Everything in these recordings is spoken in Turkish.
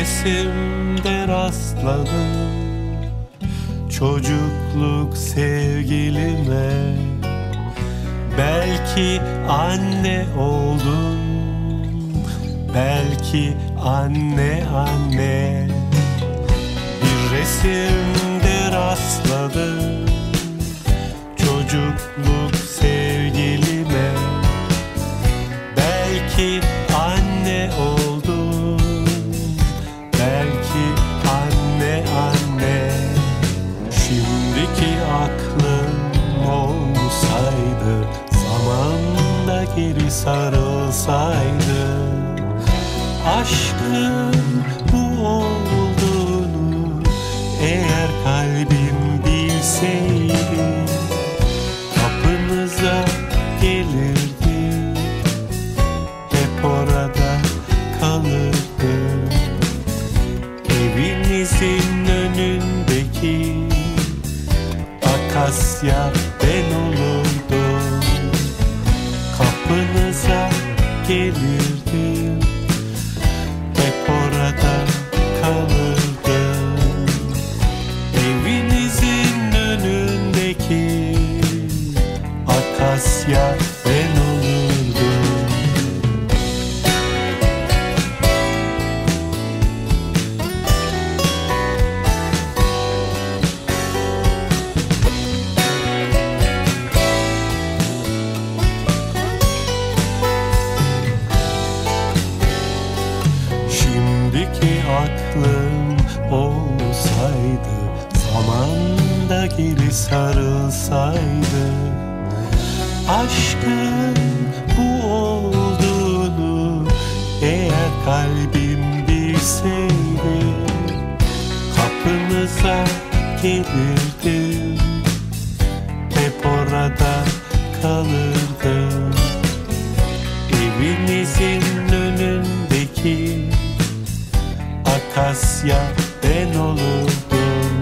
resimde rastladım çocukluk sevgilime. Belki anne oldun, belki anne anne. Bir resimde rastladım çocukluk sevgilime. Belki anne oldun, belki anne anne. Şimdiki aklım olsaydı, zamanda geri sarılsaydı, aşkın bu olduğunu eğer kalbim bilseydi, kapınıza gelirdi, hep orada kalırdı. Evinizin önündeki akasya ben olurdum. Kapınıza gelirdim, hep orada kalırdım. Evinizin önündeki akasya ben olurdum. Şimdiki aklım olsaydı, zamanda geri sarılsaydı, aşkın bu olduğunu eğer kalbim bilseydi, kapınıza gelirdim, hep orada kalırdım. Evinizin önündeki akasya ben olurdum.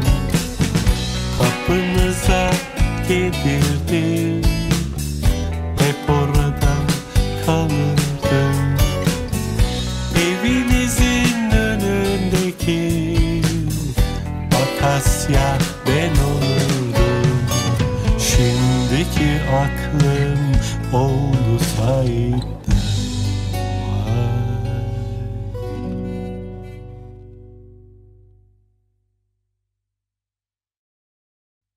Kapınıza gelirdim, hep orada kalırdım. Evinizin önündeki akasya ben olurdum. Şimdiki aklım olsaydı,